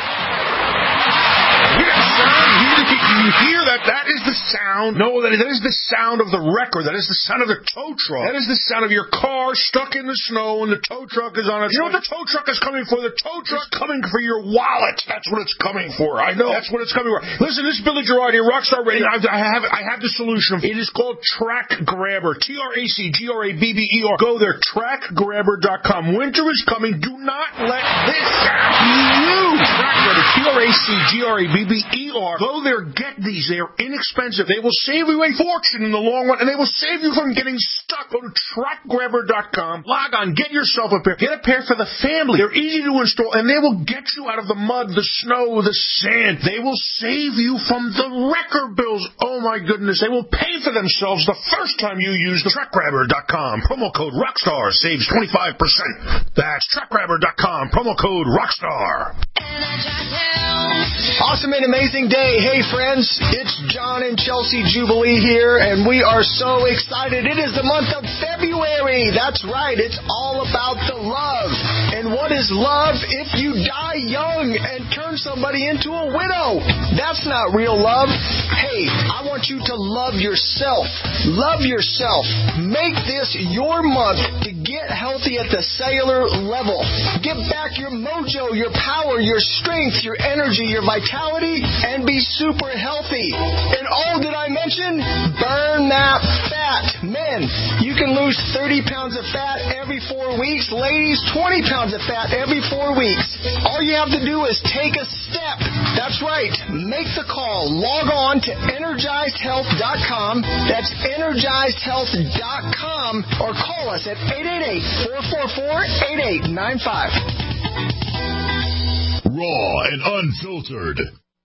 You hear that? That is the sound. No, that, that is the sound of the wrecker. That is the sound of the tow truck. That is the sound of your car stuck in the snow and the tow truck is on its way. You know what the tow truck is coming for? The tow truck is coming for your wallet. That's what it's coming for. I know. That's what it's coming for. Listen, this is Billy Gerard here, Rockstar Radio. I have, I have the solution. It is called Track Grabber. T R A C G R A B B E R. Go there, track grabber dot com. Winter is coming. Do not let this happen to you. Track Grabber. T R A C G R A B B E R. Go there, get these. They are inexpensive. They will save you a fortune in the long run, and they will save you from getting stuck. Go to track grabber dot com. Log on. Get yourself a pair. Get a pair for the family. They're easy to install, and they will get you out of the mud, the snow, the sand. They will save you from the wrecker bills. Oh, my goodness. They will pay for themselves the first time you use the track grabber dot com. Promo code ROCKSTAR saves twenty-five percent. That's track grabber dot com. Promo code ROCKSTAR. Awesome and amazing day. Hey, friends, it's John and Chelsea Jubilee here, and we are so excited. It is the month of February. That's right. It's all about the love. And what is love if you die young and turn somebody into a widow? That's not real love. Hey, I want you to love yourself. Love yourself. Make this your month to get healthy at the cellular level. Get back your mojo, your power, your strength, your energy, your vitality, and be super healthy. And oh, did I mention? Burn that fat. fat. Men, you can lose thirty pounds of fat every four weeks. Ladies, twenty pounds of fat every four weeks. All you have to do is take a step. That's right. Make the call. Log on to energized health dot com. That's energized health dot com. Or call us at eight eight eight, four four four, eight eight nine five. Raw and unfiltered.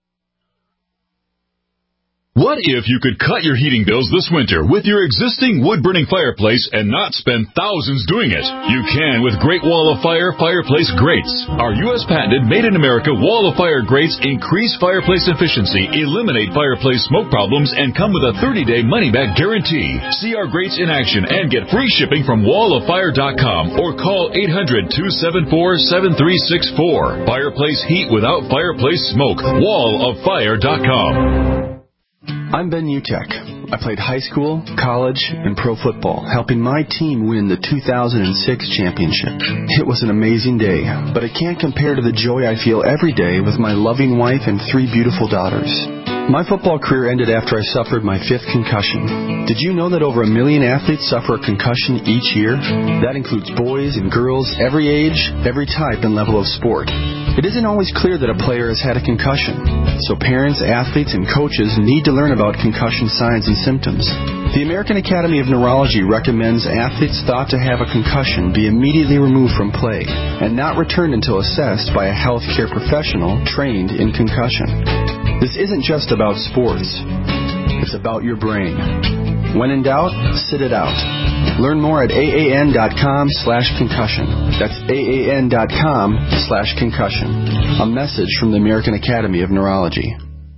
What if you could cut your heating bills this winter with your existing wood-burning fireplace and not spend thousands doing it? You can with Great Wall of Fire fireplace grates. Our U S patented made-in-America Wall of Fire grates increase fireplace efficiency, eliminate fireplace smoke problems, and come with a thirty-day money-back guarantee. See our grates in action and get free shipping from wall of fire dot com or call eight hundred, two seven four, seven three six four. Fireplace heat without fireplace smoke. wall of fire dot com. I'm Ben Utek. I played high school, college, and pro football, helping my team win the two thousand six championship. It was an amazing day, but it can't compare to the joy I feel every day with my loving wife and three beautiful daughters. My football career ended after I suffered my fifth concussion. Did you know that over a million athletes suffer a concussion each year? That includes boys and girls, every age, every type and level of sport. It isn't always clear that a player has had a concussion, so parents, athletes, and coaches need to learn about concussion signs and symptoms. The American Academy of Neurology recommends athletes thought to have a concussion be immediately removed from play and not returned until assessed by a healthcare professional trained in concussion. This isn't just about sports. It's about your brain. When in doubt, sit it out. Learn more at aan.com slash concussion. That's aan.com slash concussion. A message from the American Academy of Neurology.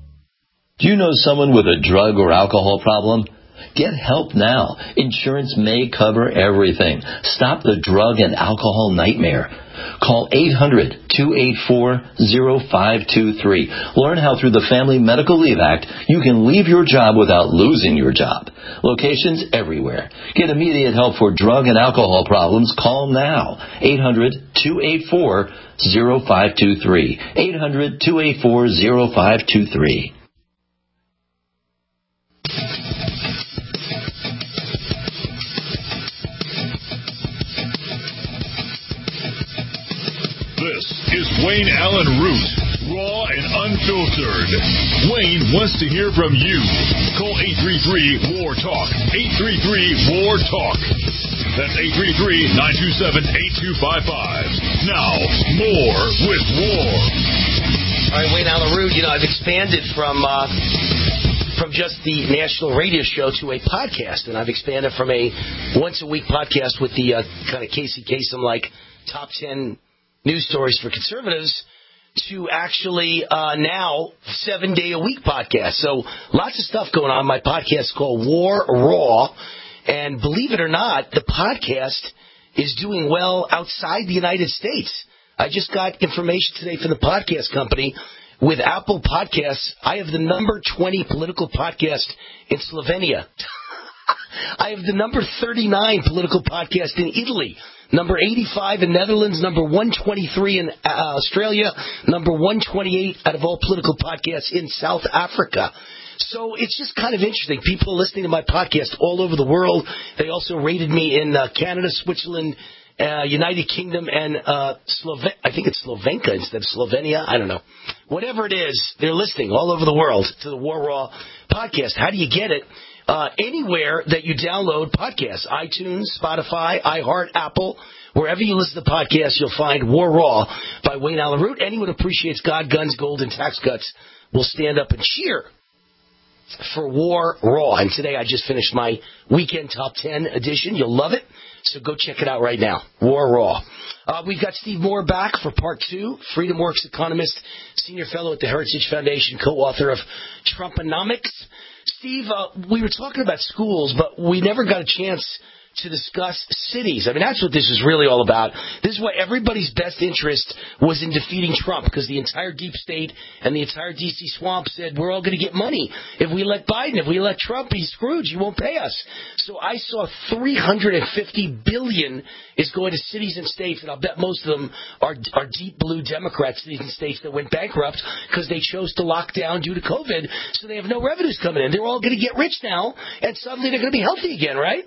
Do you know someone with a drug or alcohol problem? Get help now. Insurance may cover everything. Stop the drug and alcohol nightmare. Call eight hundred, two eight four, zero five two three. Learn how through the Family Medical Leave Act you can leave your job without losing your job. Locations everywhere. Get immediate help for drug and alcohol problems. Call now. eight hundred, two eight four, zero five two three. eight hundred, two eight four, zero five two three. This is Wayne Allen Root, raw and unfiltered. Wayne wants to hear from you. Call eight three three, W A R, TALK. eight three three, W A R, TALK. That's eight three three, nine two seven, eight two five five. Now, more with W A R. All right, Wayne Allen Root, you know, I've expanded from... Uh, from just the national radio show to a podcast, and I've expanded from a once-a-week podcast with the uh, kind of Casey Kasem-like top ten news stories for conservatives to actually uh, now seven-day-a-week podcast. So lots of stuff going on. My podcast is called War Raw, and believe it or not, the podcast is doing well outside the United States. I just got information today from the podcast company. With Apple Podcasts, I have the number twenty political podcast in Slovenia. I have the number thirty-nine political podcast in Italy, number eighty-five in Netherlands, number one twenty-three in uh, Australia, number one twenty-eight out of all political podcasts in South Africa. So it's just kind of interesting. People are listening to my podcast all over the world. They also rated me in uh, Canada, Switzerland, Uh, United Kingdom, and uh, Sloven- I think it's Slovenka instead of Slovenia. I don't know. Whatever it is, they're listening all over the world to the War Raw podcast. How do you get it? Uh, anywhere that you download podcasts, iTunes, Spotify, iHeart, Apple, wherever you listen to podcasts, you'll find War Raw by Wayne Allen Root. Anyone who appreciates God, guns, gold, and tax cuts will stand up and cheer for War Raw. And today I just finished my weekend top ten edition. You'll love it. So go check it out right now. War Raw. Uh, we've got Steve Moore back for part two. FreedomWorks economist, senior fellow at the Heritage Foundation, co-author of Trumponomics. Steve, uh, we were talking about schools, but we never got a chance to discuss cities. I mean, that's what this is really all about. This is why everybody's best interest was in defeating Trump, because the entire deep state and the entire D C swamp said, we're all going to get money. If we elect Biden, if we elect Trump, he's screwed. You won't pay us. So I saw three hundred fifty billion dollars is going to cities and states, and I'll bet most of them are, are deep blue Democrat cities and states that went bankrupt because they chose to lock down due to COVID, so they have no revenues coming in. They're all going to get rich now, and suddenly they're going to be healthy again, right?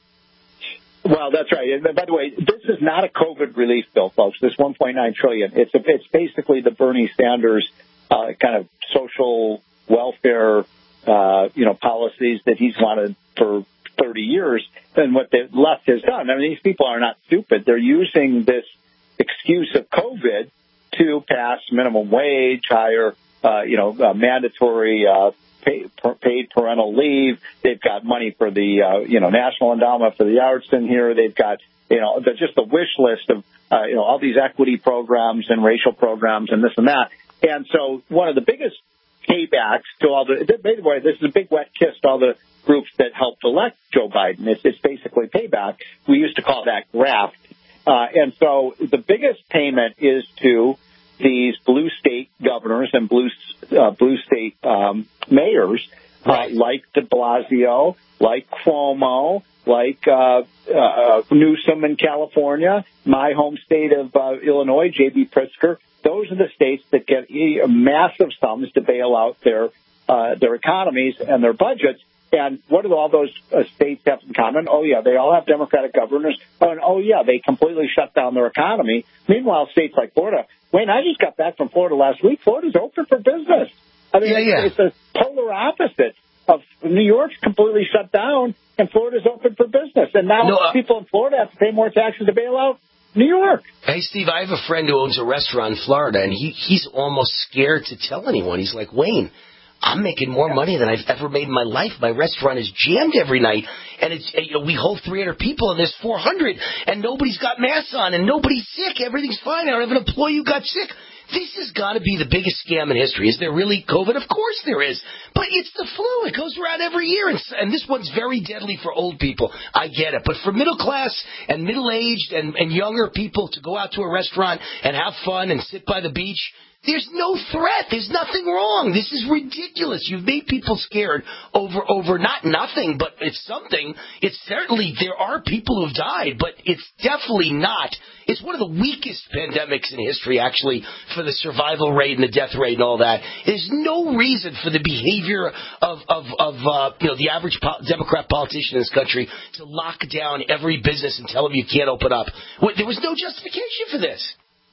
Well, that's right. And by the way, this is not a COVID relief bill, folks. This one point nine trillion dollars. It's a, it's basically the Bernie Sanders uh, kind of social welfare, uh, you know, policies that he's wanted for thirty years. And what the left has done. I mean, these people are not stupid. They're using this excuse of COVID to pass minimum wage, higher, uh, you know, uh, mandatory uh, pay, per, paid parental leave. They've got money for the, uh, you know, National Endowment for the Arts in here. They've got, you know, the, just a wish list of, uh, you know, all these equity programs and racial programs and this and that. And so one of the biggest paybacks to all the, by the way, this is a big wet kiss to all the groups that helped elect Joe Biden. It's, it's basically payback. We used to call that graft. Uh, and so the biggest payment is to these blue state governors and blue uh, blue state um, mayors, right. uh, like de Blasio, like Cuomo, like uh, uh, Newsom in California, my home state of uh, Illinois, J B Pritzker. Those are the states that get massive sums to bail out their uh, their economies and their budgets. And what do all those uh, states have in common? Oh, yeah, they all have Democratic governors. Oh, and, oh, yeah, they completely shut down their economy. Meanwhile, states like Florida, Wayne, I just got back from Florida last week. Florida's open for business. I mean, yeah, yeah. It's, it's a polar opposite of New York's completely shut down and Florida's open for business. And now no, uh, people in Florida have to pay more taxes to bail out New York. Hey, Steve, I have a friend who owns a restaurant in Florida, and he he's almost scared to tell anyone. He's like, Wayne, I'm making more money than I've ever made in my life. My restaurant is jammed every night, and it's you know, we hold three hundred people, and there's four hundred, and nobody's got masks on, and nobody's sick. Everything's fine. I don't have an employee who got sick. This has got to be the biggest scam in history. Is there really COVID? Of course there is. But it's the flu. It goes around every year, and, and this one's very deadly for old people. I get it. But for middle class and middle-aged and, and younger people to go out to a restaurant and have fun and sit by the beach, there's no threat. There's nothing wrong. This is ridiculous. You've made people scared over, over not nothing, but it's something. It's certainly, there are people who've died, but it's definitely not. It's one of the weakest pandemics in history, actually, for the survival rate and the death rate and all that. There's no reason for the behavior of, of, of uh, you know, the average po- Democrat politician in this country to lock down every business and tell them you can't open up. There was no justification for this.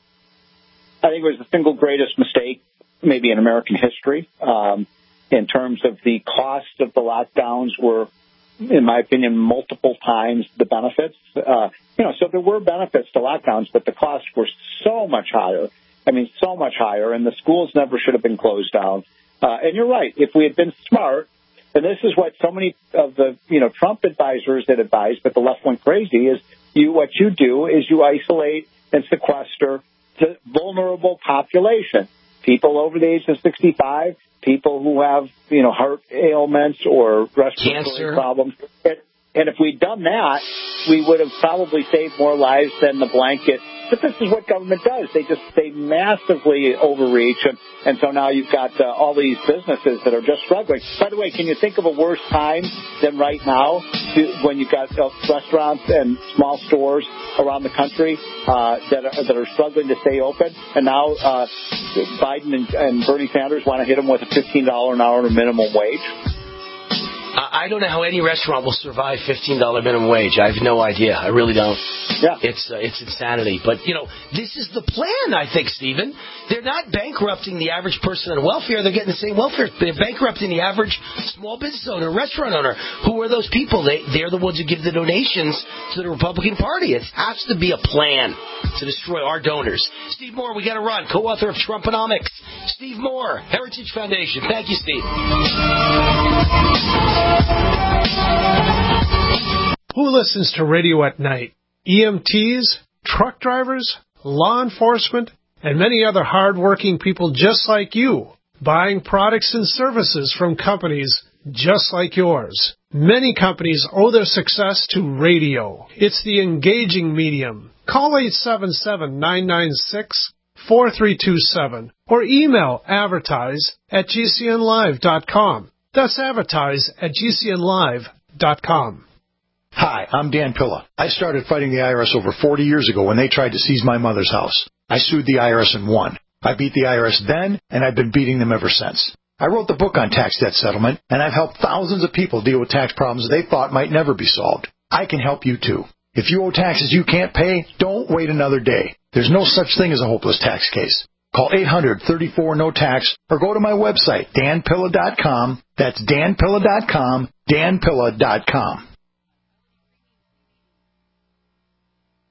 I think it was the single greatest mistake maybe in American history um, in terms of the cost of the lockdowns were, in my opinion, multiple times the benefits. Uh, you know, so there were benefits to lockdowns, but the costs were so much higher. I mean, so much higher, and the schools never should have been closed down. Uh, and you're right. If we had been smart, and this is what so many of the, you know, Trump advisors that advised, but the left went crazy, is you what you do is you isolate and sequester the vulnerable population, people over the age of sixty-five, people who have, you know, heart ailments or respiratory Cancer. problems. And, and if we'd done that, we would have probably saved more lives than the blanket. But this is what government does. They just, they massively overreach. And, and so now you've got uh, all these businesses that are just struggling. By the way, can you think of a worse time than right now to, when you've got uh, restaurants and small stores around the country uh, that, are, that are struggling to stay open? And now uh, Biden and, and Bernie Sanders want to hit them with a fifteen dollars an hour minimum wage. I don't know how any restaurant will survive fifteen dollars minimum wage. I have no idea. I really don't. Yeah. It's uh, it's insanity. But, you know, this is the plan, I think, Stephen. They're not bankrupting the average person on welfare. They're getting the same welfare. They're bankrupting the average small business owner, restaurant owner. Who are those people? They, they're the ones who give the donations to the Republican Party. It has to be a plan to destroy our donors. Steve Moore, we got to run. Co-author of Trumponomics. Steve Moore, Heritage Foundation. Thank you, Steve. Who listens to radio at night? E M Ts, truck drivers, law enforcement, and many other hard-working people just like you, buying products and services from companies just like yours. Many companies owe their success to radio. It's the engaging medium. Call eight seven seven, nine nine six, four three two seven or email advertise at g c n live dot com. That's advertise at g c n live dot com. Hi, I'm Dan Pilla. I started fighting the I R S over forty years ago when they tried to seize my mother's house. I sued the I R S and won. I beat the I R S then, and I've been beating them ever since. I wrote the book on tax debt settlement, and I've helped thousands of people deal with tax problems they thought might never be solved. I can help you, too. If you owe taxes you can't pay, don't wait another day. There's no such thing as a hopeless tax case. Call eight hundred, thirty-four, no tax or go to my website, dan pilla dot com. That's dan pilla dot com, dan pilla dot com.